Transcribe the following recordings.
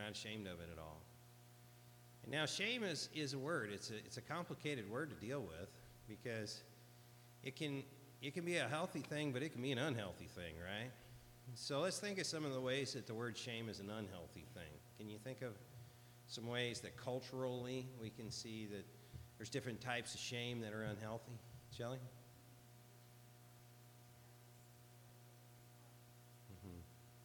not ashamed of it at all. And now shame is a word. It's a complicated word to deal with because it can be a healthy thing, but it can be an unhealthy thing, right? So let's think of some of the ways that the word shame is an unhealthy thing. Can you think of some ways that culturally we can see that there's different types of shame that are unhealthy? Shelley? Mm-hmm.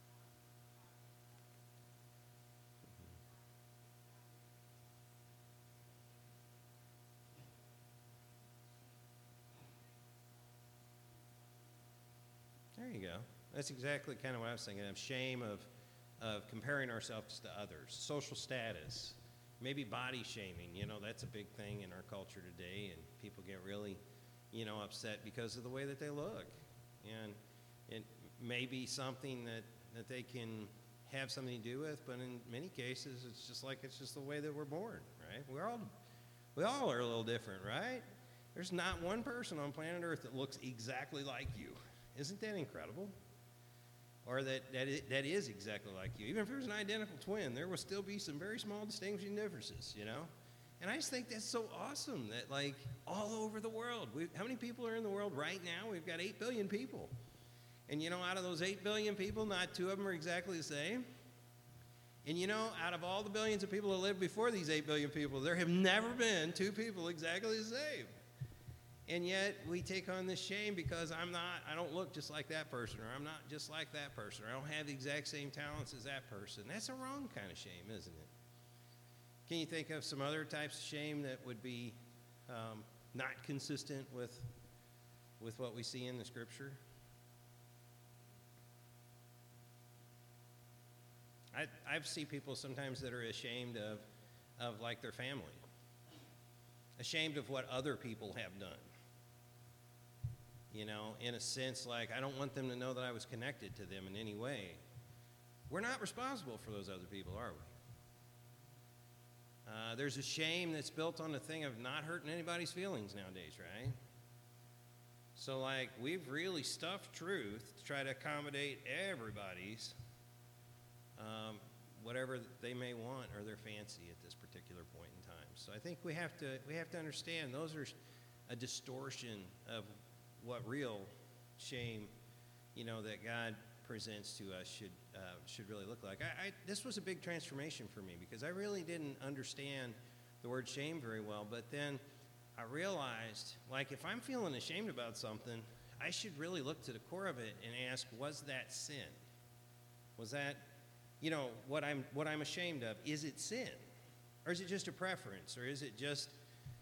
There you go. That's exactly kind of what I was thinking of. Shame of comparing ourselves to others, social status, maybe body shaming. That's a big thing in our culture today, and people get really, upset because of the way that they look. And it may be something that they can have something to do with, but in many cases, it's just the way that we're born, right? We all are a little different, right? There's not one person on planet Earth that looks exactly like you. Isn't that incredible? Or that is exactly like you. Even if there's an identical twin, there will still be some very small distinguishing differences, And I just think that's so awesome that, all over the world, how many people are in the world right now? We've got 8 billion people. And, out of those 8 billion people, not 2 of them are exactly the same. And, out of all the billions of people that lived before these 8 billion people, there have never been 2 people exactly the same. And yet we take on this shame because I don't look just like that person, or I'm not just like that person, or I don't have the exact same talents as that person. That's a wrong kind of shame, isn't it? Can you think of some other types of shame that would be not consistent with what we see in the Scripture? I've seen people sometimes that are ashamed of their family, ashamed of what other people have done. In a sense, I don't want them to know that I was connected to them in any way. We're not responsible for those other people, are we? There's a shame that's built on the thing of not hurting anybody's feelings nowadays, right? So, we've really stuffed truth to try to accommodate everybody's whatever they may want or their fancy at this particular point in time. So I think we have to understand those are a distortion of what real shame, that God presents to us should really look like. This was a big transformation for me because I really didn't understand the word shame very well. But then I realized, if I'm feeling ashamed about something, I should really look to the core of it and ask, was that sin? Was that, what I'm ashamed of? Is it sin, or is it just a preference, or is it just,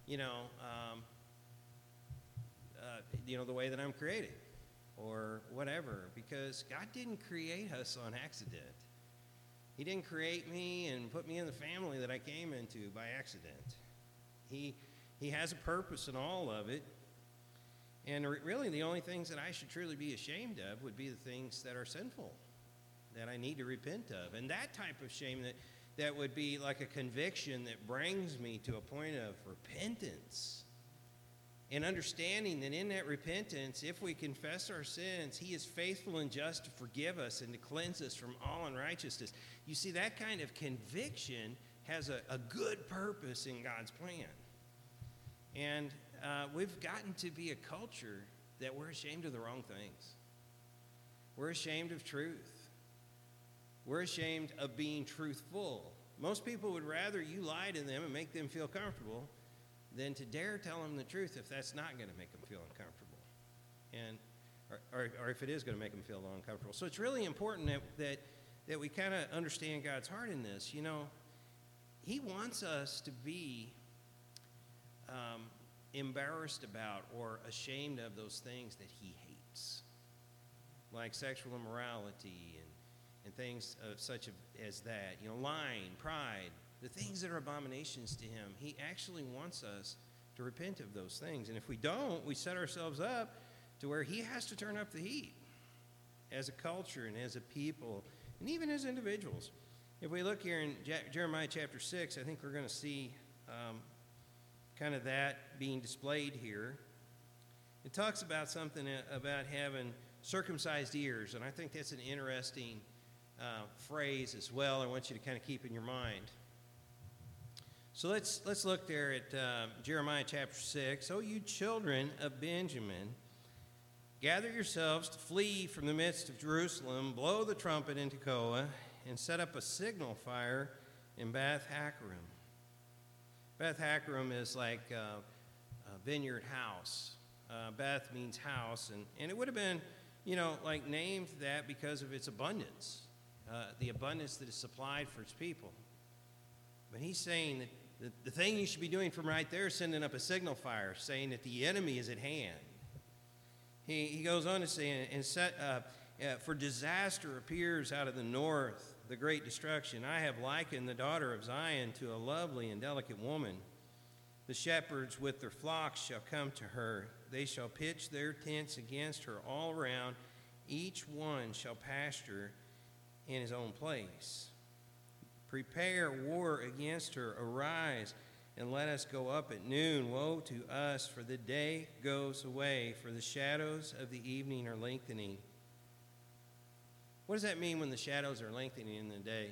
the way that I'm created, or whatever? Because God didn't create us on accident. He didn't create me and put me in the family that I came into by accident. He has a purpose in all of it. And really the only things that I should truly be ashamed of would be the things that are sinful, that I need to repent of. And that type of shame that would be like a conviction that brings me to a point of repentance. And understanding that in that repentance, if we confess our sins, He is faithful and just to forgive us and to cleanse us from all unrighteousness. You see, that kind of conviction has a good purpose in God's plan. And we've gotten to be a culture that we're ashamed of the wrong things. We're ashamed of truth. We're ashamed of being truthful. Most people would rather you lie to them and make them feel comfortable than to dare tell them the truth if that's not going to make them feel uncomfortable, or if it is going to make them feel uncomfortable. So it's really important that we kind of understand God's heart in this. He wants us to be embarrassed about or ashamed of those things that He hates, like sexual immorality and things such as that. Lying, pride. The things that are abominations to Him, He actually wants us to repent of those things. And if we don't, we set ourselves up to where He has to turn up the heat as a culture and as a people and even as individuals. If we look here in Jeremiah chapter 6, I think we're going to see kind of that being displayed here. It talks about something about having circumcised ears, and I think that's an interesting phrase as well I want you to kind of keep in your mind. So let's look there at Jeremiah chapter 6. "O you children of Benjamin, gather yourselves to flee from the midst of Jerusalem, blow the trumpet in Tekoa, and set up a signal fire in Beth Hakkerem." Beth Hakkerem is like a vineyard house. Beth means house, and it would have been, like named that because of its abundance, the abundance that is supplied for its people. But he's saying that the thing you should be doing from right there is sending up a signal fire, saying that the enemy is at hand. He goes on to say, "For disaster appears out of the north, the great destruction. I have likened the daughter of Zion to a lovely and delicate woman. The shepherds with their flocks shall come to her. They shall pitch their tents against her all around. Each one shall pasture in his own place. Prepare war against her. Arise, and let us go up at noon. Woe to us, for the day goes away, for the shadows of the evening are lengthening." What does that mean when the shadows are lengthening in the day?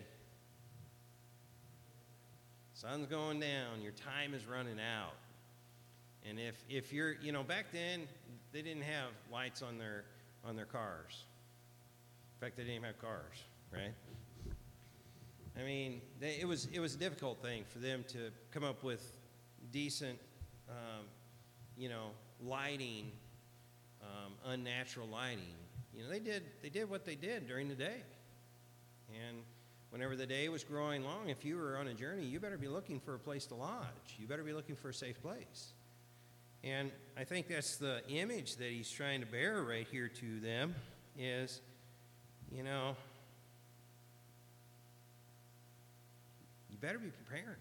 Sun's going down, your time is running out. And if you're, back then, they didn't have lights on their cars. In fact, they didn't even have cars, right? I mean, it was a difficult thing for them to come up with decent, lighting, unnatural lighting. They did what they did during the day. And whenever the day was growing long, if you were on a journey, you better be looking for a place to lodge. You better be looking for a safe place. And I think that's the image that he's trying to bear right here to them is, you better be preparing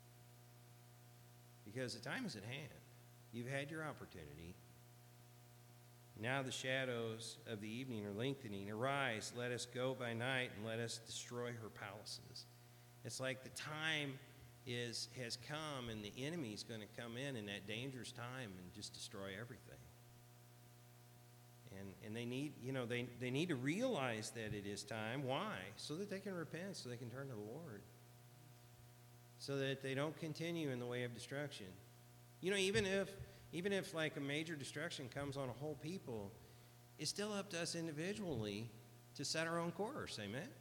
because the time is at hand. You've had your opportunity. Now the shadows of the evening are lengthening. Arise, let us go by night, and let us destroy her palaces. It's like the time has come, and the enemy's going to come in that dangerous time and just destroy everything. And they need, they need to realize that it is time. Why? So that they can repent, so they can turn to the Lord, so that they don't continue in the way of destruction. Even if like a major destruction comes on a whole people, it's still up to us individually to set our own course. Amen?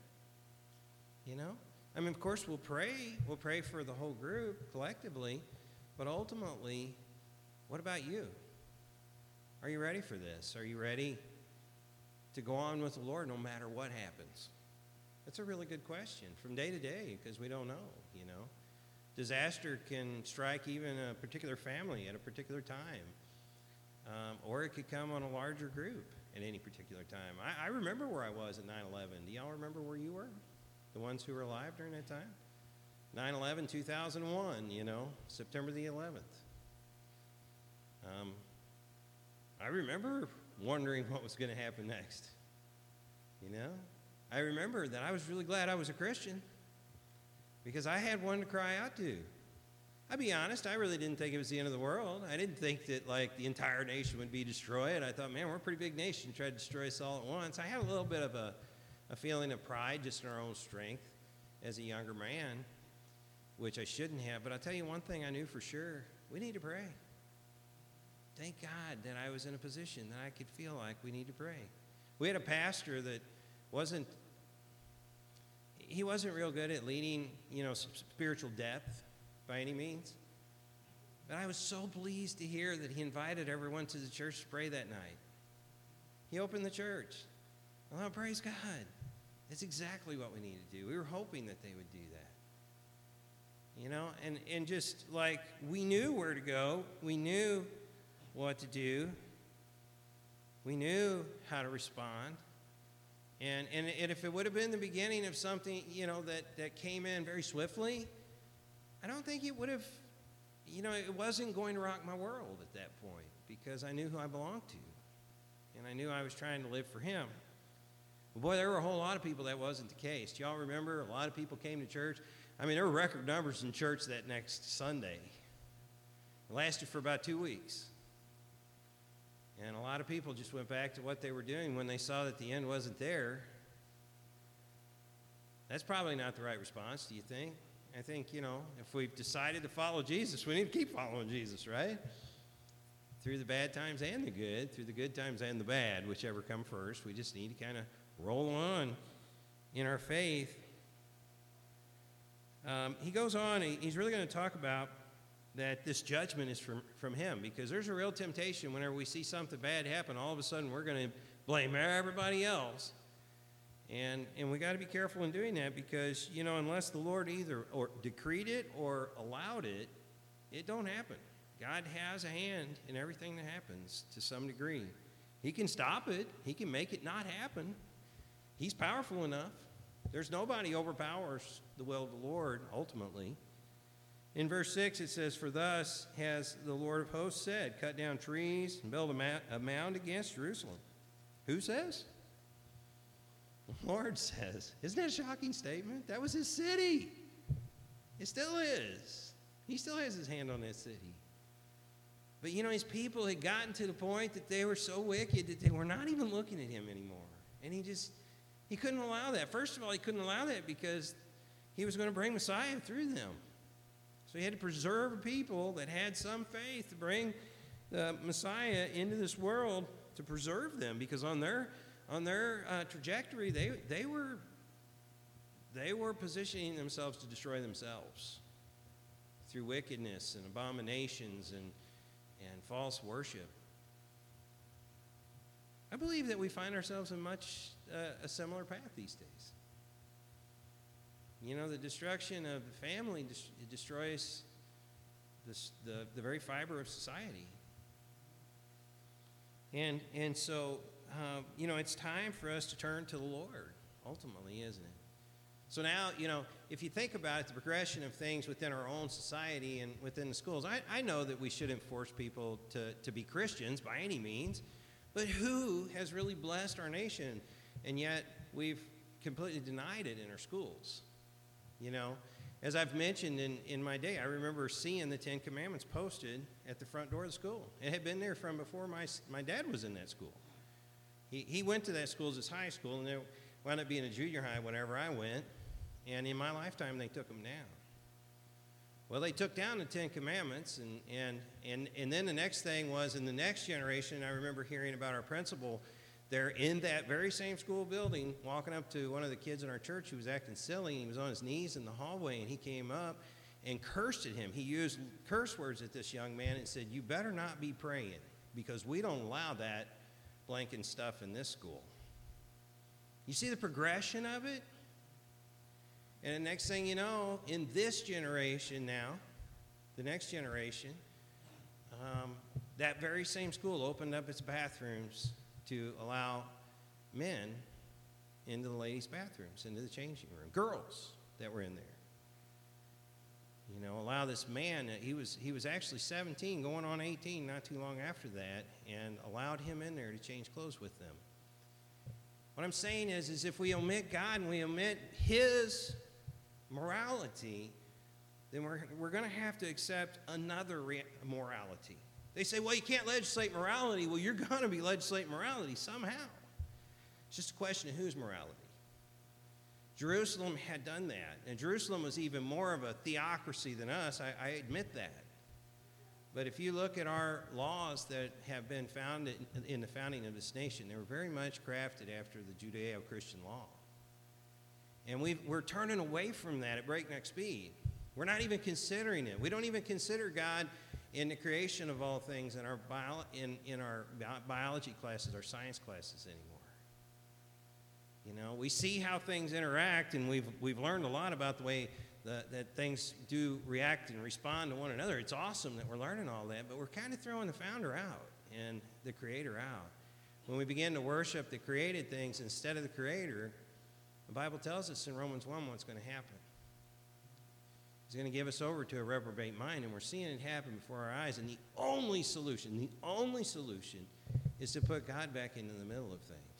Of course, we'll pray for the whole group collectively, but ultimately, what about you? Are you ready for this? Are you ready to go on with the Lord no matter what happens? That's a really good question from day to day because we don't know, Disaster can strike even a particular family at a particular time, or it could come on a larger group at any particular time. I remember where I was at 9/11. Do y'all remember where you were? The ones who were alive during that time? 9/11, 2001, September the 11th. I remember wondering what was going to happen next. I remember that I was really glad I was a Christian because I had one to cry out to. I'll be honest, I really didn't think it was the end of the world. I didn't think that the entire nation would be destroyed. I thought, man, we're a pretty big nation, tried to destroy us all at once. I had a little bit of a feeling of pride just in our own strength as a younger man, which I shouldn't have. But I'll tell you one thing I knew for sure. We need to pray. Thank God that I was in a position that I could feel like we need to pray. We had a pastor that wasn't real good at leading, spiritual depth by any means. But I was so pleased to hear that he invited everyone to the church to pray that night. He opened the church. Well, praise God. That's exactly what we need to do. We were hoping that they would do that. And just like we knew where to go, we knew what to do, we knew how to respond. And if it would have been the beginning of something, that came in very swiftly, I don't think it would have, it wasn't going to rock my world at that point because I knew who I belonged to. And I knew I was trying to live for him. But boy, there were a whole lot of people that wasn't the case. Do y'all remember? A lot of people came to church. There were record numbers in church that next Sunday. It lasted for about 2 weeks. And a lot of people just went back to what they were doing when they saw that the end wasn't there. That's probably not the right response, do you think? I think, if we've decided to follow Jesus, we need to keep following Jesus, right? Through the bad times and the good, through the good times and the bad, whichever come first. We just need to kind of roll on in our faith. He goes on, he's really going to talk about that this judgment is from him, because there's a real temptation whenever we see something bad happen, all of a sudden we're going to blame everybody else. And we got to be careful in doing that, because, unless the Lord either or decreed it or allowed it, it don't happen. God has a hand in everything that happens to some degree. He can stop it. He can make it not happen. He's powerful enough. There's nobody overpowers the will of the Lord ultimately. In verse 6 it says, "For thus has the Lord of hosts said, cut down trees and build a mound against Jerusalem." Who says? The Lord says. Isn't that a shocking statement? That was his city. It still is. He still has his hand on that city. But his people had gotten to the point that they were so wicked that they were not even looking at him anymore. And he couldn't allow that. First of all, he couldn't allow that because he was going to bring Messiah through them. So he had to preserve a people that had some faith to bring the Messiah into this world, to preserve them, because on their trajectory, they were positioning themselves to destroy themselves through wickedness and abominations and false worship. I believe that we find ourselves in much a similar path these days. The destruction of the family destroys the very fiber of society. And so, it's time for us to turn to the Lord, ultimately, isn't it? So now, if you think about it, the progression of things within our own society and within the schools, I know that we shouldn't force people to be Christians by any means, but who has really blessed our nation? And yet, we've completely denied it in our schools. As I've mentioned in my day, I remember seeing the Ten Commandments posted at the front door of the school. It had been there from before my dad was in that school. He went to that school as his high school, and it wound up being a junior high whenever I went. And in my lifetime, they took them down. Well, they took down the Ten Commandments, and then the next thing was, in the next generation, I remember hearing about our principal there in that very same school building, walking up to one of the kids in our church who was acting silly. He was on his knees in the hallway, and he came up and cursed at him. He used curse words at this young man and said, "You better not be praying, because we don't allow that blanking stuff in this school." You see the progression of it? And the next thing you know, in this generation now, the next generation, that very same school opened up its bathrooms to allow men into the ladies' bathrooms, into the changing room, girls that were in there. Allow this man, he was actually 17, going on 18 not too long after that, and allowed him in there to change clothes with them. What I'm saying is if we omit God and we omit his morality, then we're going to have to accept another morality. They say, well, you can't legislate morality. Well, you're going to be legislating morality somehow. It's just a question of whose morality. Jerusalem had done that, and Jerusalem was even more of a theocracy than us. I admit that. But if you look at our laws that have been found in the founding of this nation, they were very much crafted after the Judeo-Christian law. And we're turning away from that at breakneck speed. We're not even considering it. We don't even consider God in the creation of all things in our biology classes, our science classes anymore. We see how things interact, and we've learned a lot about the way that things do react and respond to one another. It's awesome that we're learning all that, but we're kind of throwing the founder out and the creator out. When we begin to worship the created things instead of the creator, the Bible tells us in Romans 1 what's going to happen. He's going to give us over to a reprobate mind, and we're seeing it happen before our eyes. And the only solution is to put God back into the middle of things.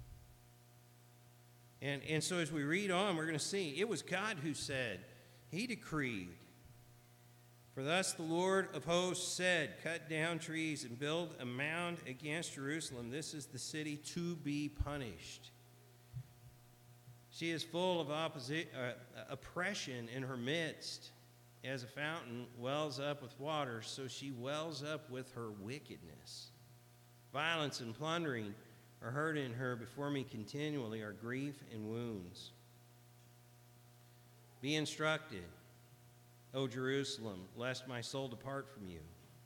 And so as we read on, we're going to see it was God who said, he decreed. For thus the Lord of hosts said, cut down trees and build a mound against Jerusalem. This is the city to be punished. She is full of oppression in her midst. As a fountain wells up with water, so she wells up with her wickedness. Violence and plundering are heard in her. Before me continually are grief and wounds. Be instructed, O Jerusalem, lest my soul depart from you,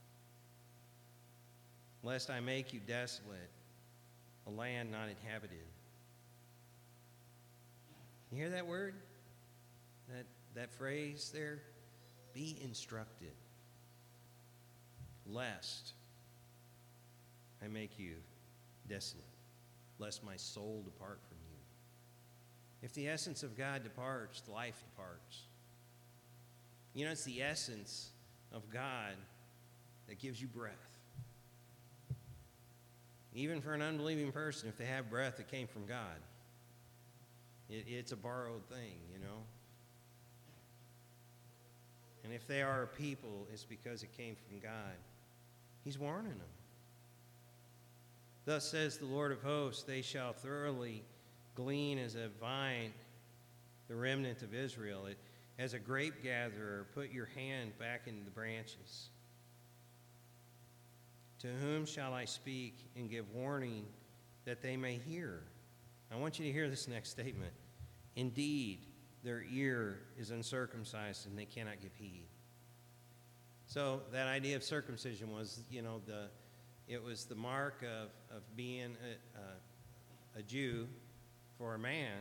lest I make you desolate, a land not inhabited. You hear that word? That phrase there? Be instructed, lest I make you desolate, lest my soul depart from you. If the essence of God departs, life departs. You know, it's the essence of God that gives you breath. Even for an unbelieving person, if they have breath that came from God, it's a borrowed thing, you know. And if they are a people, it's because it came from God. He's warning them. Thus says the Lord of hosts, they shall thoroughly glean as a vine the remnant of Israel. As a grape gatherer, put your hand back into the branches. To whom shall I speak and give warning that they may hear? I want you to hear this next statement. Indeed, their ear is uncircumcised and they cannot give heed. So that idea of circumcision was, it was the mark of being a Jew for a man.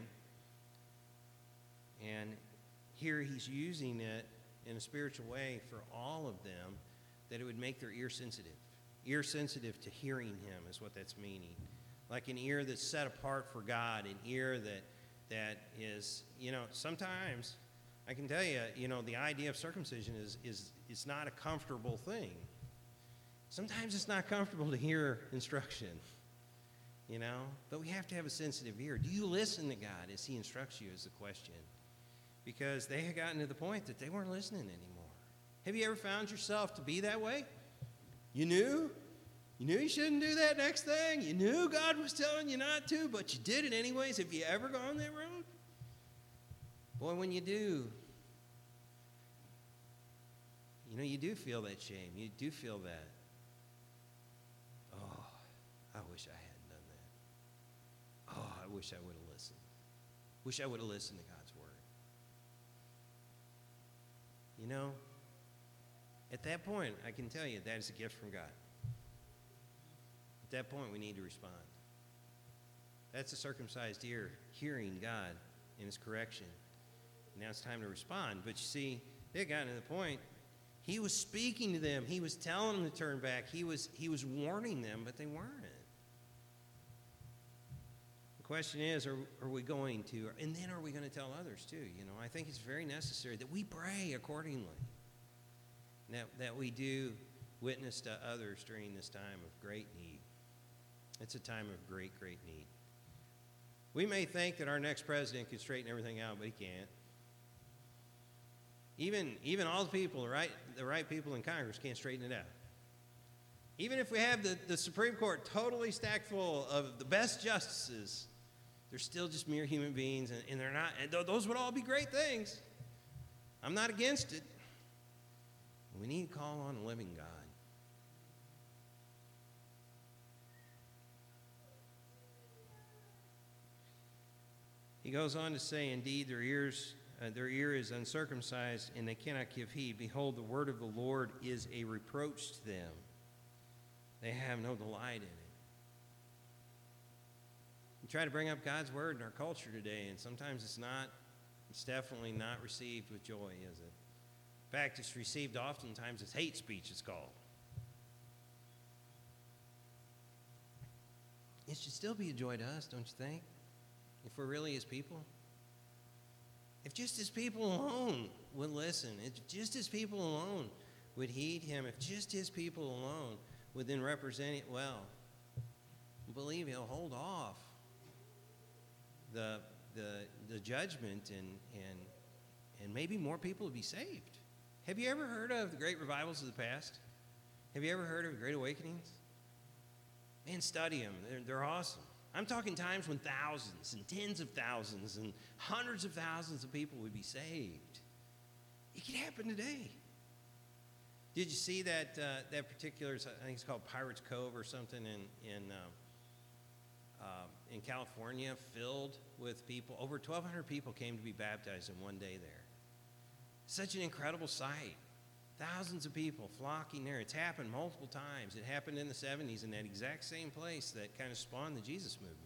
And here he's using it in a spiritual way for all of them, that it would make their ear sensitive. Ear sensitive to hearing him is what that's meaning. Like an ear that's set apart for God, an ear that is, sometimes I can tell you, the idea of circumcision is not a comfortable thing. Sometimes it's not comfortable to hear instruction, but we have to have a sensitive ear. Do you listen to God as he instructs you is the question? Because they had gotten to the point that they weren't listening anymore. Have you ever found yourself to be that way? You knew you shouldn't do that next thing. You knew God was telling you not to, but you did it anyways. Have you ever gone that road? Boy, when you do, you do feel that shame. You do feel that. Oh, I wish I hadn't done that. Oh, I wish I would have listened. Wish I would have listened to God's word. At that point, I can tell you that is a gift from God. At that point, we need to respond. That's a circumcised ear, hearing God in his correction. Now it's time to respond. But you see, they had gotten to the point. He was speaking to them. He was telling them to turn back. He was warning them, but they weren't. The question is, are we going to, and then are we going to tell others too? I think it's very necessary that we pray accordingly. That we do witness to others during this time of great need. It's a time of great, great need. We may think that our next president can straighten everything out, but he can't. Even all the people, the right people in Congress can't straighten it out. Even if we have the Supreme Court totally stacked full of the best justices, they're still just mere human beings, and they're not. And those would all be great things. I'm not against it. We need to call on a living God. He goes on to say, indeed, their ear is uncircumcised, and they cannot give heed. Behold, the word of the Lord is a reproach to them. They have no delight in it. We try to bring up God's word in our culture today, and sometimes it's definitely not received with joy, is it? In fact, it's received oftentimes as hate speech, it's called. It should still be a joy to us, don't you think? If we're really his people. If just his people alone would listen, if just his people alone would heed him, if just his people alone would then represent it well, I believe he'll hold off the judgment and maybe more people will be saved. Have you ever heard of the great revivals of the past? Have you ever heard of great awakenings? Man, study them. They're awesome. I'm talking times when thousands and tens of thousands and hundreds of thousands of people would be saved. It could happen today. Did you see that particular, I think it's called Pirates Cove or something in California, filled with people? Over 1,200 people came to be baptized in one day there. Such an incredible sight. Thousands of people flocking there. It's happened multiple times. It happened in the 70s in that exact same place that kind of spawned the Jesus movement.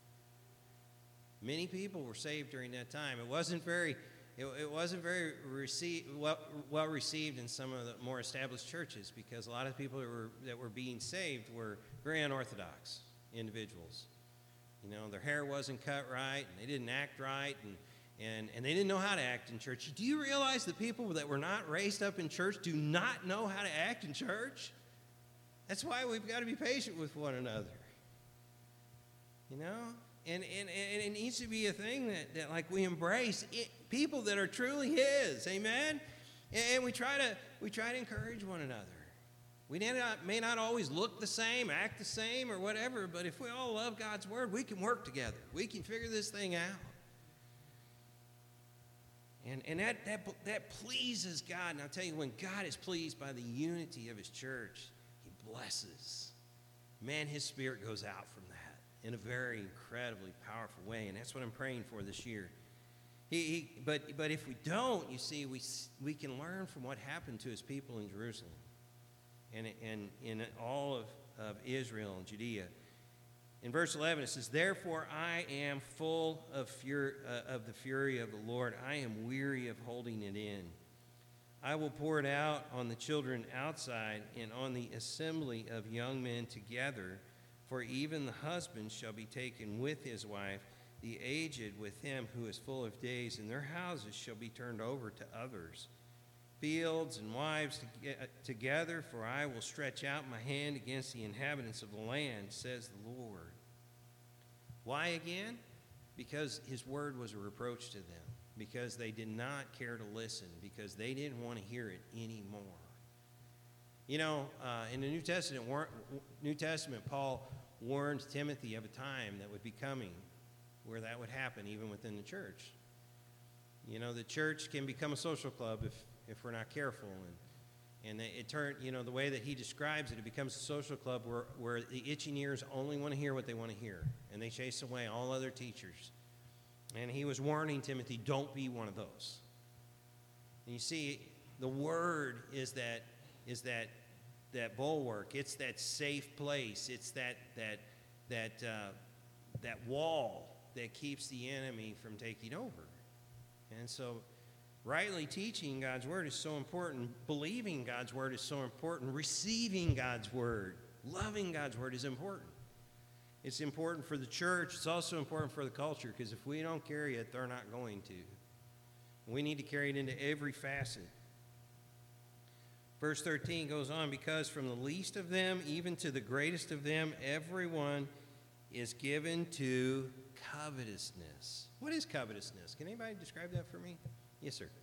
Many people were saved during that time. It wasn't very well received in some of the more established churches, because a lot of people that were being saved were very unorthodox individuals. You know, their hair wasn't cut right, and they didn't act right, and they didn't know how to act in church. Do you realize the people that were not raised up in church do not know how to act in church? That's why we've got to be patient with one another. You know? And it needs to be a thing that like we embrace people that are truly His. Amen? And we try to encourage one another. We may not always look the same, act the same, or whatever, but if we all love God's Word, we can work together. We can figure this thing out. And that pleases God. And I'll tell you, when God is pleased by the unity of His church, He blesses. Man, His Spirit goes out from that in a very incredibly powerful way. And that's what I'm praying for this year. But if we don't, you see, we can learn from what happened to His people in Jerusalem and in all of Israel and Judea. In verse 11, it says, "Therefore I am full of the fury of the Lord. I am weary of holding it in. I will pour it out on the children outside and on the assembly of young men together. For even the husband shall be taken with his wife, the aged with him who is full of days, and their houses shall be turned over to others. Fields and wives together, for I will stretch out my hand against the inhabitants of the land, says the Lord." Why again? Because His word was a reproach to them, because they did not care to listen, because they didn't want to hear it anymore. You know, in the New Testament, Paul warned Timothy of a time that would be coming where that would happen even within the church. You know, the church can become a social club if we're not careful. And it turned, you know, the way that he describes it, it becomes a social club where the itching ears only want to hear what they want to hear. And they chase away all other teachers. And he was warning Timothy, don't be one of those. And you see, the word is that bulwark. It's that safe place. It's that wall that keeps the enemy from taking over. And so rightly teaching God's word is so important. Believing God's word is so important. Receiving God's word, loving God's word is important. It's important for the church. It's also important for the culture, because if we don't carry it, they're not going to. We need to carry it into every facet. Verse 13 goes on, "Because from the least of them, even to the greatest of them, everyone is given to covetousness." What is covetousness? Can anybody describe that for me? Yes, sir.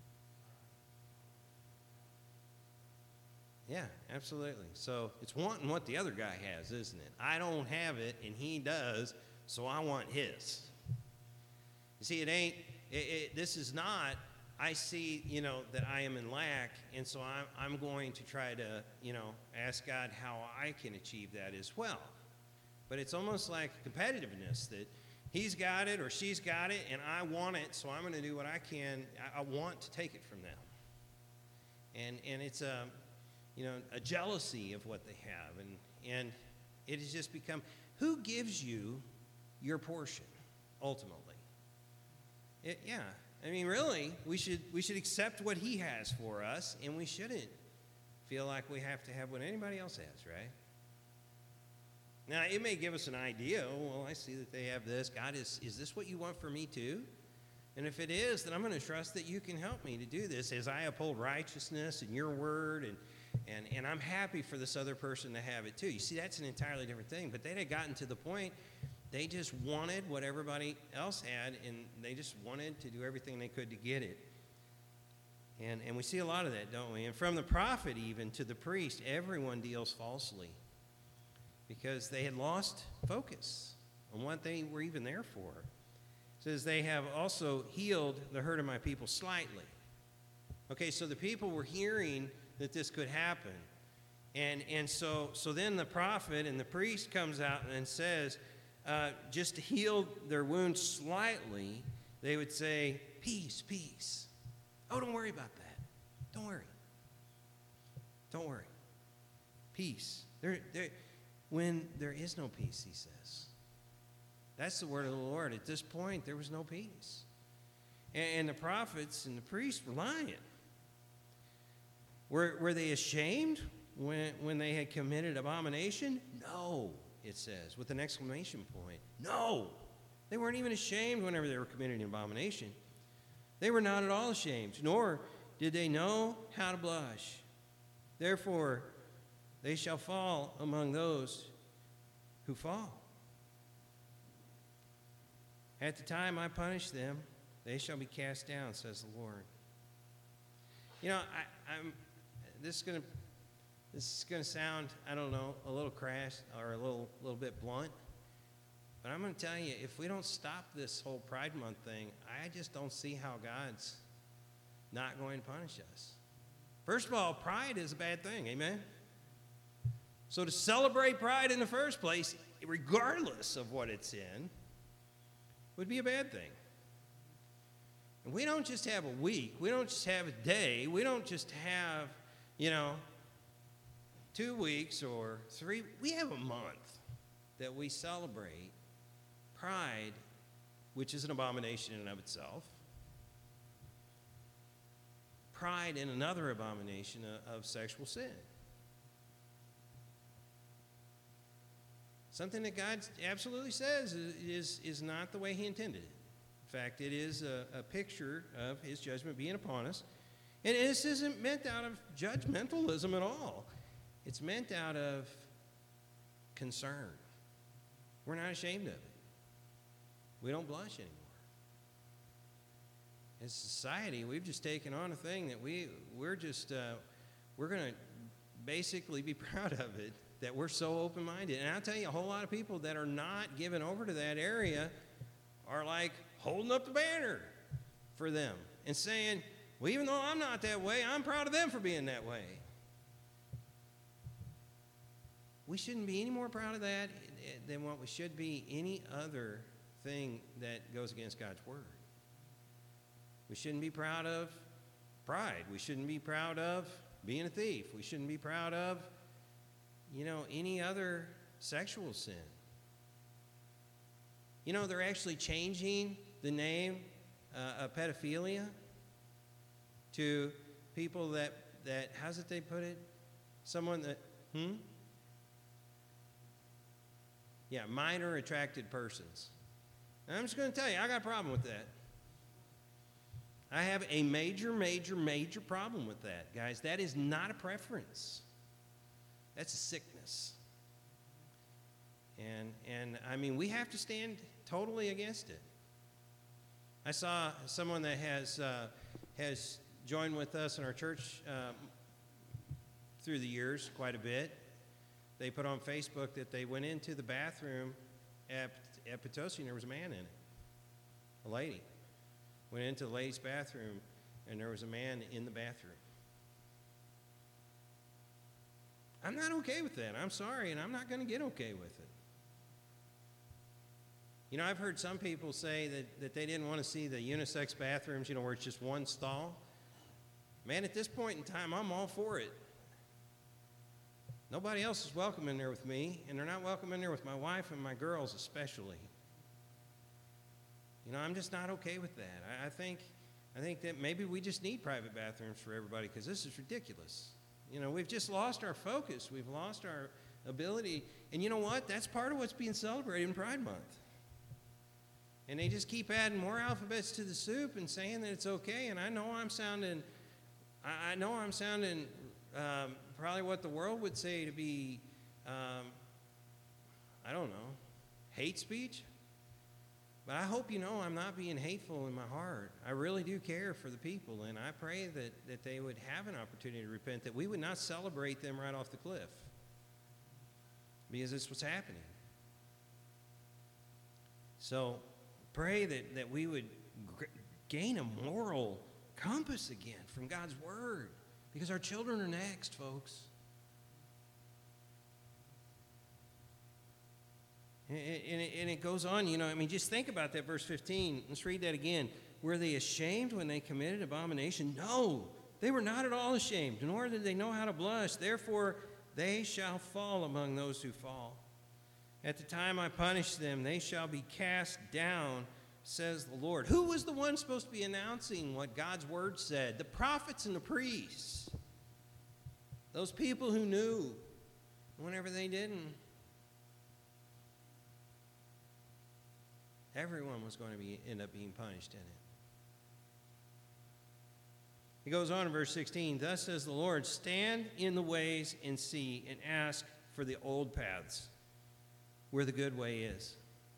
Yeah, absolutely. So it's wanting what the other guy has, isn't it? I don't have it, and he does, so I want his. You see, this is not, I see, you know, that I am in lack, and so I'm going to try to, you know, ask God how I can achieve that as well. But it's almost like competitiveness, that he's got it or she's got it, and I want it, so I'm going to do what I can. I want to take it from them. And it's a jealousy of what they have. And it has just become, who gives you your portion, ultimately? I mean, really, we should accept what he has for us, and we shouldn't feel like we have to have what anybody else has, right? Now, it may give us an idea. Oh, well, I see that they have this. God, is this what you want for me too? And if it is, then I'm going to trust that you can help me to do this as I uphold righteousness and your word, and I'm happy for this other person to have it too. You see, that's an entirely different thing. But they had gotten to the point, they just wanted what everybody else had, and they just wanted to do everything they could to get it. And we see a lot of that, don't we? And from the prophet even to the priest, everyone deals falsely, because they had lost focus and what they were even there for. It says, they have also healed the hurt of my people slightly. Okay, so the people were hearing that this could happen. And so then the prophet and the priest comes out and says, just to heal their wounds slightly, they would say, peace, peace. Oh, don't worry about that. Don't worry. Don't worry. Peace. When there is no peace, he says. That's the word of the Lord. At this point, there was no peace. And the prophets and the priests were lying. Were they ashamed when they had committed abomination? No, it says, with an exclamation point. No. They weren't even ashamed whenever they were committing an abomination. They were not at all ashamed, nor did they know how to blush. Therefore, they shall fall among those who fall. At the time I punish them, they shall be cast down, says the Lord. You know, this is going to sound, I don't know, a little crass or a little bit blunt. But I'm going to tell you, if we don't stop this whole Pride Month thing, I just don't see how God's not going to punish us. First of all, pride is a bad thing, amen? So to celebrate pride in the first place, regardless of what it's in, would be a bad thing. And we don't just have a week. We don't just have a day. We don't just have, 2 weeks or 3. We have a month that we celebrate pride, which is an abomination in and of itself. Pride in another abomination of sexual sin. Something that God absolutely says is not the way he intended it. In fact, it is a picture of his judgment being upon us. And this isn't meant out of judgmentalism at all. It's meant out of concern. We're not ashamed of it. We don't blush anymore. As a society, we've just taken on a thing that we're going to basically be proud of it, that we're so open-minded. And I'll tell you, a whole lot of people that are not given over to that area are like holding up the banner for them and saying, well, even though I'm not that way, I'm proud of them for being that way. We shouldn't be any more proud of that than what we should be any other thing that goes against God's word. We shouldn't be proud of pride. We shouldn't be proud of being a thief. We shouldn't be proud of, any other sexual sin. They're actually changing the name of pedophilia to people that how's it they put it? Someone that, Yeah, minor attracted persons. And I'm just going to tell you, I got a problem with that. I have a major, major, major problem with that, guys. That is not a preference. That's a sickness. And I mean, we have to stand totally against it. I saw someone that has joined with us in our church through the years quite a bit. They put on Facebook that they went into the bathroom at Potosi and there was a man in it, a lady. Went into the ladies' bathroom and there was a man in the bathroom. I'm not okay with that. I'm sorry, and I'm not going to get okay with it. I've heard some people say that they didn't want to see the unisex bathrooms, where it's just one stall. Man, at this point in time, I'm all for it. Nobody else is welcome in there with me, and they're not welcome in there with my wife and my girls especially. I'm just not okay with that. I think that maybe we just need private bathrooms for everybody because this is ridiculous. We've just lost our focus. We've lost our ability. And you know what? That's part of what's being celebrated in Pride Month. And they just keep adding more alphabets to the soup and saying that it's okay. And I know I'm sounding probably what the world would say to be, I don't know, hate speech. But I hope I'm not being hateful in my heart. I really do care for the people, and I pray that they would have an opportunity to repent, that we would not celebrate them right off the cliff, because it's what's happening. So pray that we would gain a moral compass again from God's Word, because our children are next, folks. And it goes on, just think about that, verse 15. Let's read that again. Were they ashamed when they committed abomination? No, they were not at all ashamed, nor did they know how to blush. Therefore, they shall fall among those who fall. At the time I punish them, they shall be cast down, says the Lord. Who was the one supposed to be announcing what God's word said? The prophets and the priests. Those people who knew whenever they didn't. Everyone was going to end up being punished in it. He goes on in verse 16, thus says the Lord, stand in the ways and see and ask for the old paths where the good way is.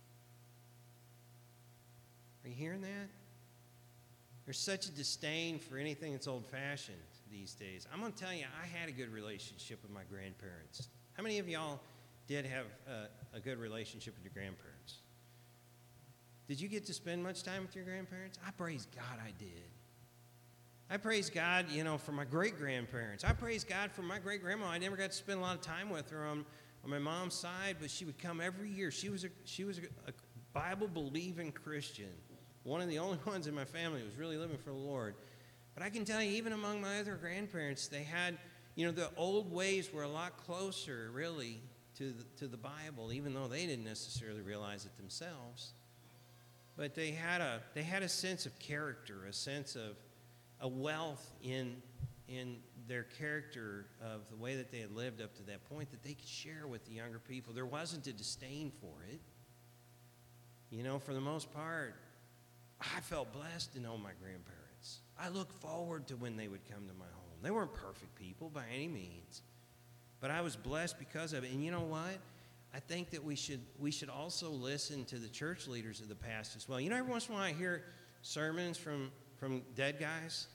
Are you hearing that? There's such a disdain for anything that's old-fashioned these days. I'm going to tell you, I had a good relationship with my grandparents. How many of y'all did have a good relationship with your grandparents? Did you get to spend much time with your grandparents? I praise God I did. I praise God, for my great-grandparents. I praise God for my great-grandma. I never got to spend a lot of time with her on my mom's side, but she would come every year. She was a Bible-believing Christian, one of the only ones in my family who was really living for the Lord. But I can tell you, even among my other grandparents, they had, the old ways were a lot closer, really, to the Bible, even though they didn't necessarily realize it themselves. But they had a sense of character, a sense of a wealth in their character of the way that they had lived up to that point that they could share with the younger people. There wasn't a disdain for it. For the most part, I felt blessed to know my grandparents. I looked forward to when they would come to my home. They weren't perfect people by any means, but I was blessed because of it. And you know what? I think that we should also listen to the church leaders of the past as well. Every once in a while I hear sermons from dead guys,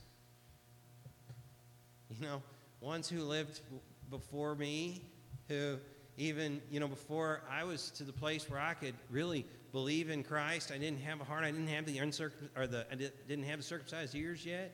ones who lived before me, who even, before I was to the place where I could really believe in Christ, I didn't have a heart, I didn't have didn't have the circumcised ears yet.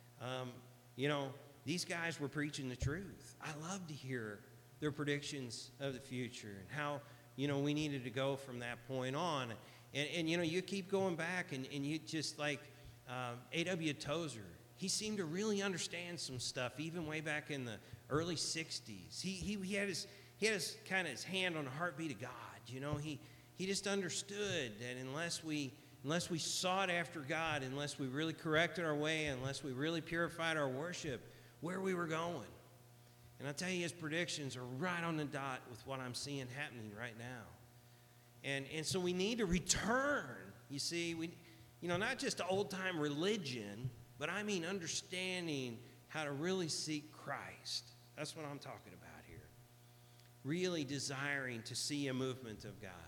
These guys were preaching the truth. I love to hear their predictions of the future and how, we needed to go from that point on. And you keep going back and you just like A.W. Tozer, he seemed to really understand some stuff even way back in the early 60s. He had his kind of his hand on the heartbeat of God. He just understood that unless we sought after God, unless we really corrected our way, unless we really purified our worship, where we were going. And I'll tell you, his predictions are right on the dot with what I'm seeing happening right now. And so we need to return, you see, not just to old-time religion, but I mean understanding how to really seek Christ. That's what I'm talking about here. Really desiring to see a movement of God.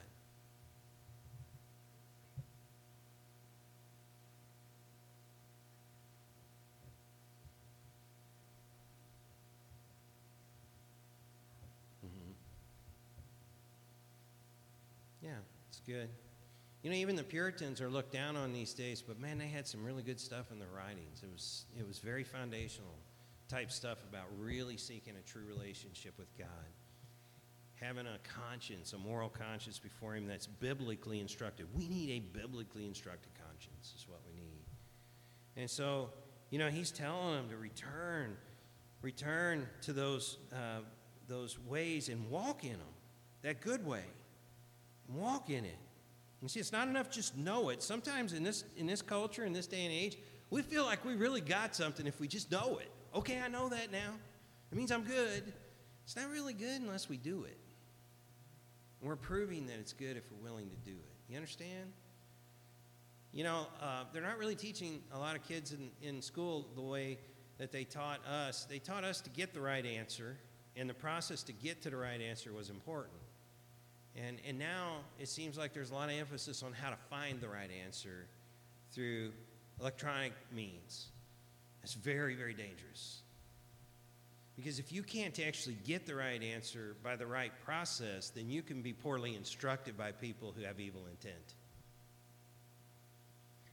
Yeah, it's good. Even the Puritans are looked down on these days, but man, they had some really good stuff in their writings. It was very foundational type stuff about really seeking a true relationship with God. Having a conscience, a moral conscience before Him that's biblically instructed. We need a biblically instructed conscience is what we need. And so, He's telling them to return to those ways and walk in them, that good way. Walk in it. You see, it's not enough just know it. Sometimes in this culture, in this day and age, we feel like we really got something if we just know it. Okay, I know that now. It means I'm good. It's not really good unless we do it. And we're proving that it's good if we're willing to do it. You understand? They're not really teaching a lot of kids in school the way that they taught us. They taught us to get the right answer, and the process to get to the right answer was important. And now it seems like there's a lot of emphasis on how to find the right answer through electronic means. It's very, very dangerous. Because if you can't actually get the right answer by the right process, then you can be poorly instructed by people who have evil intent.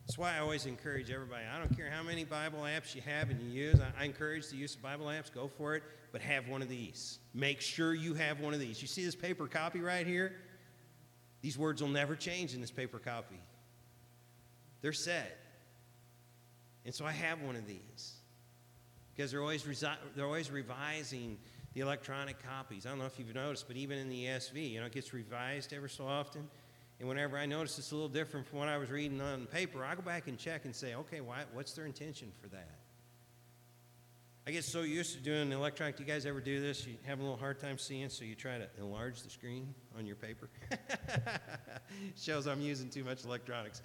That's why I always encourage everybody. I don't care how many Bible apps you have and you use. I encourage the use of Bible apps. Go for it, but have one of these. Make sure you have one of these. You see this paper copy right here? These words will never change in this paper copy. They're set. And so I have one of these because they're always revising the electronic copies. I don't know if you've noticed, but even in the ESV, it gets revised ever so often. And whenever I notice it's a little different from what I was reading on paper, I go back and check and say, okay, what's their intention for that? I get so used to doing electronic. Do you guys ever do this? You have a little hard time seeing, so you try to enlarge the screen on your paper? Shows I'm using too much electronics.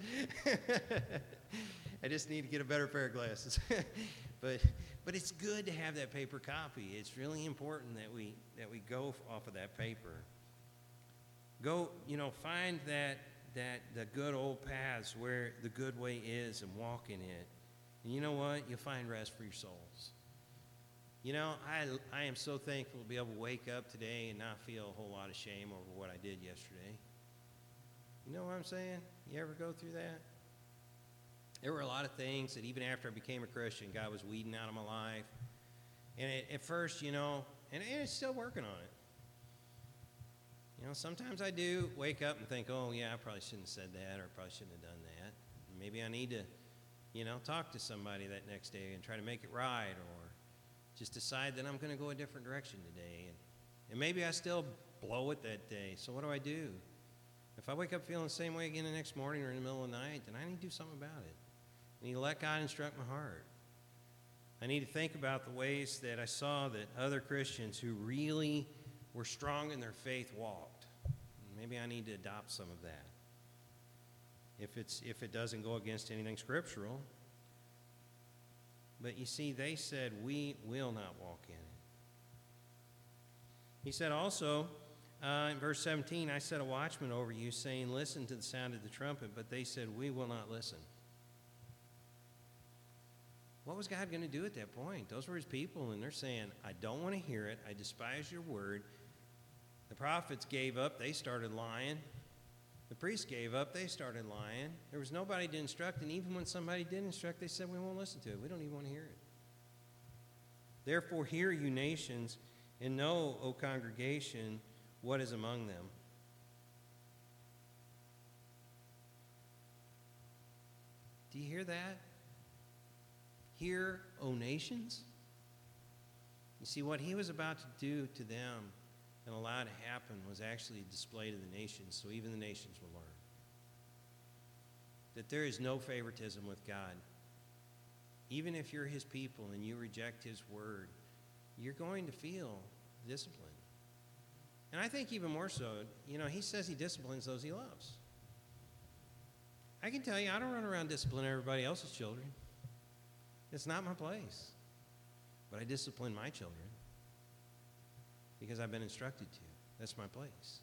I just need to get a better pair of glasses. But it's good to have that paper copy. It's really important that we go off of that paper. Go, find the good old paths where the good way is and walk in it. And you know what? You'll find rest for your souls. I am so thankful to be able to wake up today and not feel a whole lot of shame over what I did yesterday. You know what I'm saying? You ever go through that? There were a lot of things that even after I became a Christian, God was weeding out of my life. And at first, and it's still working on it. Sometimes I do wake up and think, oh, yeah, I probably shouldn't have said that or probably shouldn't have done that. Maybe I need to, talk to somebody that next day and try to make it right or just decide that I'm going to go a different direction today. And maybe I still blow it that day. So what do? If I wake up feeling the same way again the next morning or in the middle of the night, then I need to do something about it. I need to let God instruct my heart. I need to think about the ways that I saw that other Christians who really were strong in their faith walked. Maybe I need to adopt some of that. If it doesn't go against anything scriptural. But you see, they said, we will not walk in it. He said also, in verse 17, I set a watchman over you, saying, listen to the sound of the trumpet. But they said, we will not listen. What was God going to do at that point? Those were his people, and they're saying, I don't want to hear it. I despise your word. The prophets gave up. They started lying. The priests gave up. They started lying. There was nobody to instruct, and even when somebody did instruct, they said, we won't listen to it. We don't even want to hear it. Therefore, hear, you nations, and know, O congregation, what is among them. Do you hear that? Hear, O nations? You see, what he was about to do to them and allow to happen was actually a display to the nations, so even the nations will learn that there is no favoritism with God. Even if you're his people and you reject his word, you're going to feel discipline. And I think even more so, he says he disciplines those he loves. I can tell you, I don't run around disciplining everybody else's children. It's not my place. But I discipline my children because I've been instructed to. That's my place.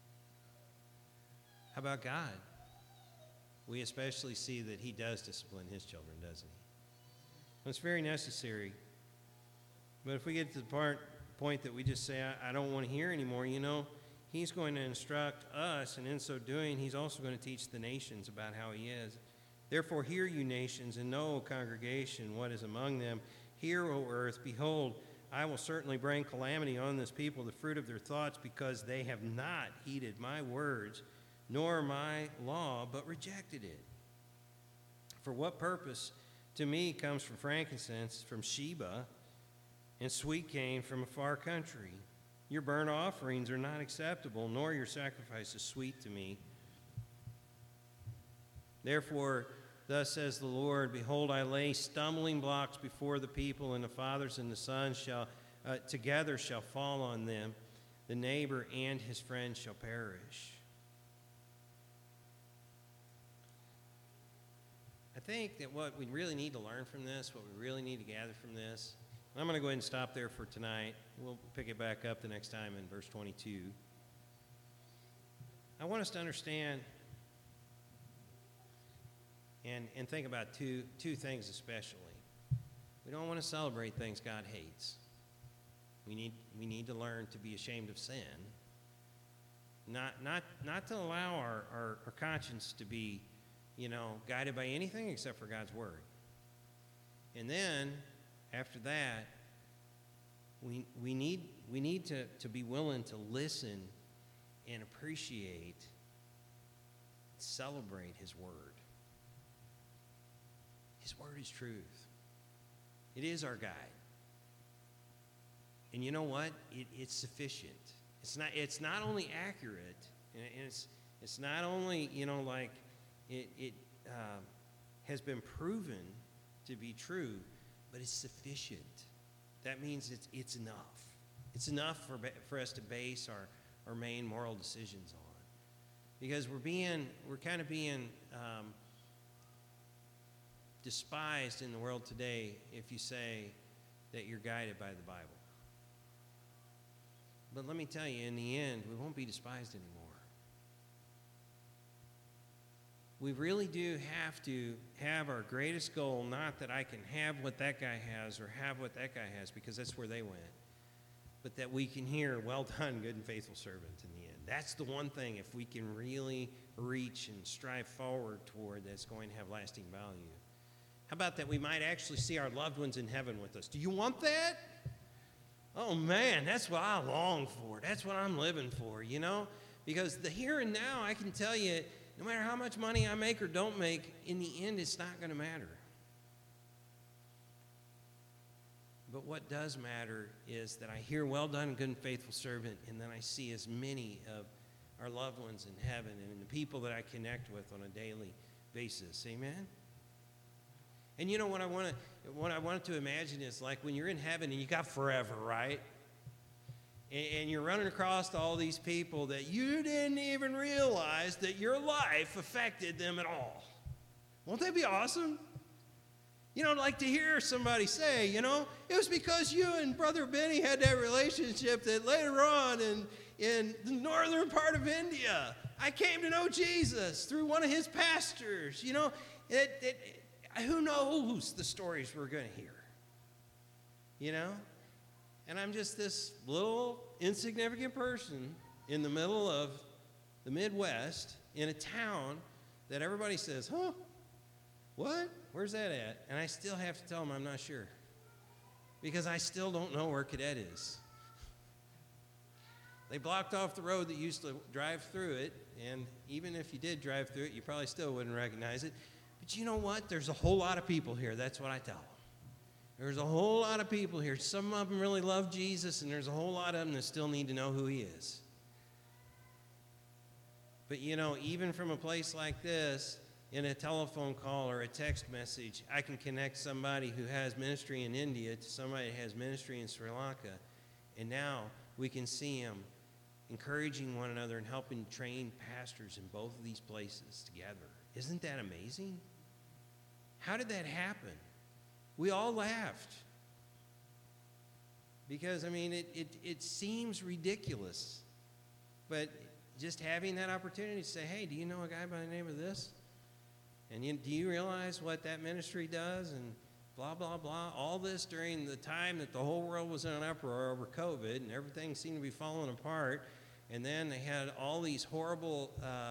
How about God? We especially see that he does discipline his children, doesn't he? Well, it's very necessary. But if we get to the point that we just say, I don't want to hear anymore, he's going to instruct us, and in so doing, he's also going to teach the nations about how he is. Therefore, hear, you nations, and know, O congregation, what is among them. Hear, O earth, behold, I will certainly bring calamity on this people, the fruit of their thoughts, because they have not heeded my words, nor my law, but rejected it. For what purpose to me comes from frankincense, from Sheba, and sweet cane from a far country? Your burnt offerings are not acceptable, nor your sacrifices sweet to me. Therefore, thus says the Lord, behold, I lay stumbling blocks before the people, and the fathers and the sons together shall fall on them. The neighbor and his friend shall perish. I think that what we really need to learn from this, what we really need to gather from this, and I'm going to go ahead and stop there for tonight. We'll pick it back up the next time in verse 22. I want us to understand and think about two things especially. We don't want to celebrate things God hates. We need to learn to be ashamed of sin. Not to allow our conscience to be guided by anything except for God's Word. And then, after that, we need to be willing to listen and appreciate, celebrate His Word. His Word is truth. It is our guide. And you know what? It's sufficient. It's not only accurate, and it's not only, it has been proven to be true, but it's sufficient. That means it's enough. It's enough for us to base our main moral decisions on. Because we're kind of being despised in the world today if you say that you're guided by the Bible. But let me tell you, in the end, we won't be despised anymore. We really do have to have our greatest goal, not that I can have what that guy has or have what that guy has, because that's where they went, but that we can hear, well done, good and faithful servant, in the end. That's the one thing, if we can really reach and strive forward toward, that's going to have lasting value. How about that we might actually see our loved ones in heaven with us? Do you want that? Oh, man, that's what I long for. That's what I'm living for, Because the here and now, I can tell you, no matter how much money I make or don't make, in the end, it's not going to matter. But what does matter is that I hear, well done, good and faithful servant, and then I see as many of our loved ones in heaven and the people that I connect with on a daily basis. Amen? And what I wanted to imagine is like when you're in heaven and you got forever, right? And you're running across all these people that you didn't even realize that your life affected them at all. Won't that be awesome? Like to hear somebody say, it was because you and Brother Benny had that relationship that later on in the northern part of India, I came to know Jesus through one of his pastors. Who knows the stories we're going to hear? And I'm just this little insignificant person in the middle of the Midwest in a town that everybody says, huh? What? Where's that at? And I still have to tell them I'm not sure. Because I still don't know where Cadet is. They blocked off the road that used to drive through it, and even if you did drive through it, you probably still wouldn't recognize it. But you know what? There's a whole lot of people here. That's what I tell them. There's a whole lot of people here. Some of them really love Jesus, and there's a whole lot of them that still need to know who he is. But even from a place like this, in a telephone call or a text message, I can connect somebody who has ministry in India to somebody who has ministry in Sri Lanka. And now we can see them encouraging one another and helping train pastors in both of these places together. Isn't that amazing? How did that happen? We all laughed. Because, it seems ridiculous. But just having that opportunity to say, hey, do you know a guy by the name of this? And do you realize what that ministry does? And blah, blah, blah. All this during the time that the whole world was in an uproar over COVID and everything seemed to be falling apart. And then they had all these horrible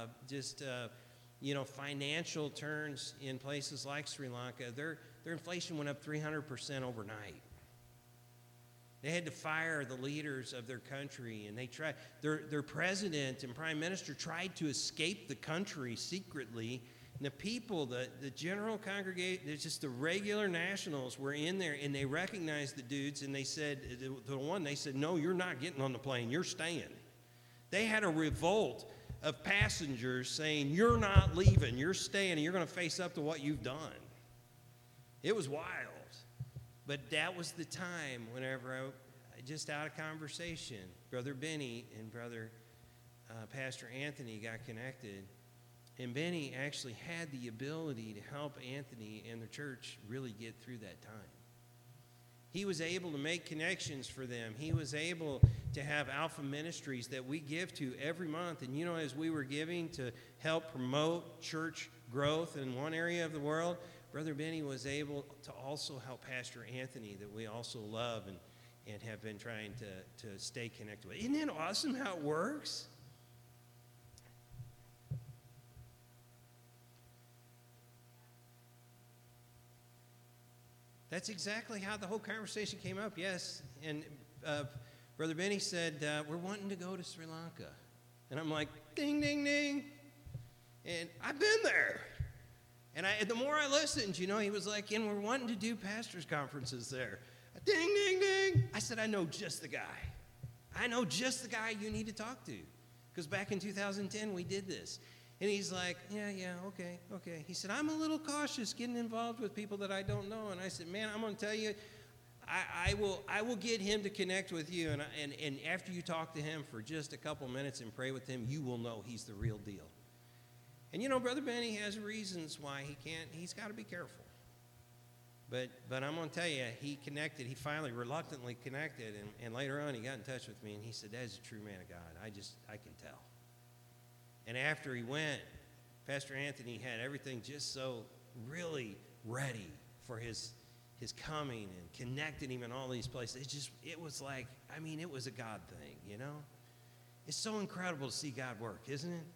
financial turns in places like Sri Lanka. Their inflation went up 300% overnight. They had to fire the leaders of their country, and their president and prime minister tried to escape the country secretly. And the people, the general congregation, just the regular nationals were in there, and they recognized the dudes, and they said, no, you're not getting on the plane, you're staying. They had a revolt of passengers saying, you're not leaving, you're staying, and you're going to face up to what you've done. It was wild. But that was the time whenever just out of conversation, Brother Benny and Brother Pastor Anthony got connected. And Benny actually had the ability to help Anthony and the church really get through that time. He was able to make connections for them. He was able to have Alpha Ministries that we give to every month. And as we were giving to help promote church growth in one area of the world, Brother Benny was able to also help Pastor Anthony, that we also love and have been trying to stay connected with. Isn't that awesome how it works? That's exactly how the whole conversation came up, yes. And Brother Benny said, we're wanting to go to Sri Lanka. And I'm like, ding, ding, ding. And I've been there. And the more I listened, he was like, and we're wanting to do pastors' conferences there. Ding, ding, ding. I said, I know just the guy. I know just the guy you need to talk to. Because back in 2010, we did this. And he's like, yeah, okay. He said, I'm a little cautious getting involved with people that I don't know. And I said, man, I'm going to tell you, I will get him to connect with you. And after you talk to him for just a couple minutes and pray with him, you will know he's the real deal. And Brother Benny has reasons why he can't. He's got to be careful. But I'm going to tell you, he connected. He finally reluctantly connected. And later on, he got in touch with me, and he said, that is a true man of God. I can tell. And after he went, Pastor Anthony had everything just so really ready for his coming and connected him in all these places. It was like, it was a God thing, It's so incredible to see God work, isn't it?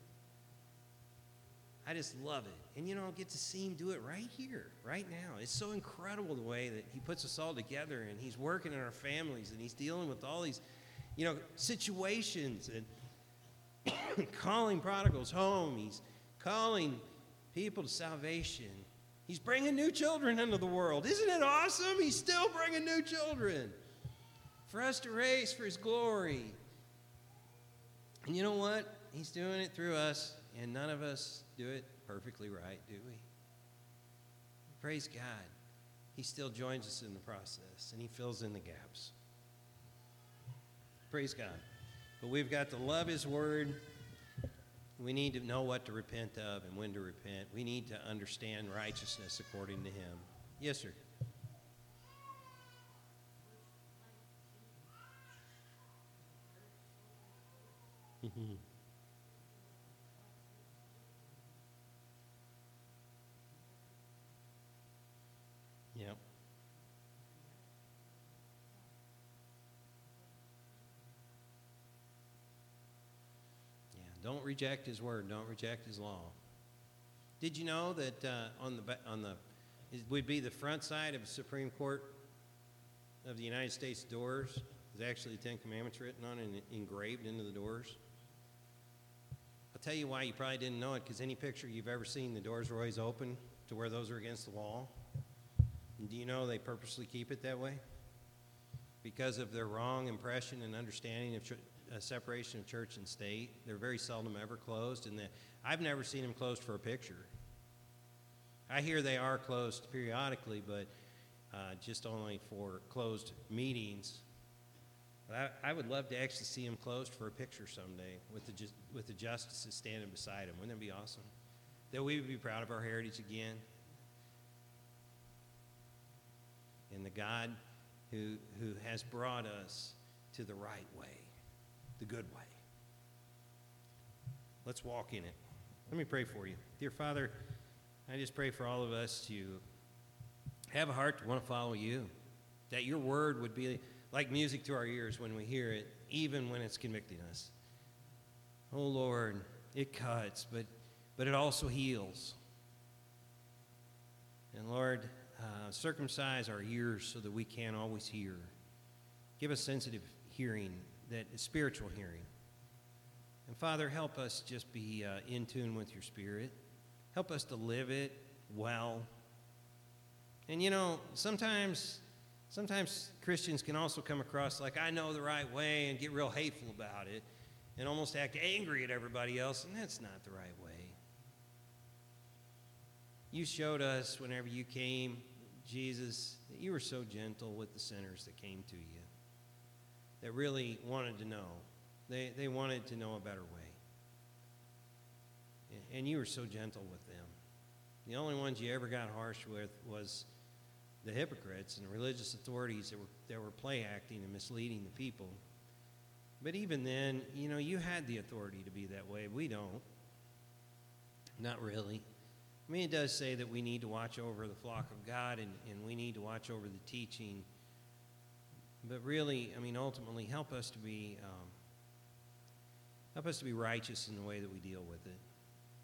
I just love it. And, get to see him do it right here, right now. It's so incredible the way that he puts us all together, and he's working in our families, and he's dealing with all these, situations and calling prodigals home. He's calling people to salvation. He's bringing new children into the world. Isn't it awesome? He's still bringing new children for us to raise for his glory. And you know what? He's doing it through us, and none of us do it perfectly right, do we? Praise God. He still joins us in the process, and he fills in the gaps. Praise God. But we've got to love his word. We need to know what to repent of and when to repent. We need to understand righteousness according to him. Yes, sir. Yep. Don't reject his word. Don't reject his law. Did you know that it would be the front side of the Supreme Court of the United States doors? There's actually the Ten Commandments written on it and engraved into the doors. I'll tell you why you probably didn't know it, because any picture you've ever seen, the doors are always open to where those are against the wall. And do you know they purposely keep it that way? Because of their wrong impression and understanding of separation of church and state. They're very seldom ever closed, and I've never seen them closed for a picture. I hear they are closed periodically, but just only for closed meetings. But I would love to actually see them closed for a picture someday with the justices standing beside them. Wouldn't that be awesome? That we would be proud of our heritage again. And the God who has brought us to the right way. The good way. Let's walk in it. Let me pray for you. Dear Father, I just pray for all of us to have a heart to want to follow you, that your word would be like music to our ears when we hear it, even when it's convicting us. Oh Lord, it cuts, but it also heals. And Lord, circumcise our ears so that we can always hear. Give us sensitive hearing, that is spiritual hearing. And Father, help us just be in tune with your Spirit. Help us to live it well. And sometimes Christians can also come across like, I know the right way, and get real hateful about it and almost act angry at everybody else, and that's not the right way. You showed us whenever you came, Jesus, that you were so gentle with the sinners that came to you, that really wanted to know. They wanted to know a better way. And you were so gentle with them. The only ones you ever got harsh with was the hypocrites and the religious authorities that were play acting and misleading the people. But even then, you had the authority to be that way. We don't. Not really. I mean, it does say that we need to watch over the flock of God, and we need to watch over the teaching. But really, ultimately, help us to be righteous in the way that we deal with it.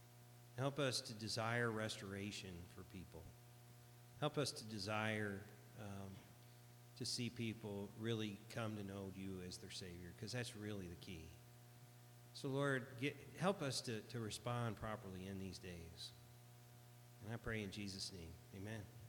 Help us to desire restoration for people. Help us to desire to see people really come to know you as their Savior, because that's really the key. So, Lord, help us to respond properly in these days. And I pray in Jesus' name, amen.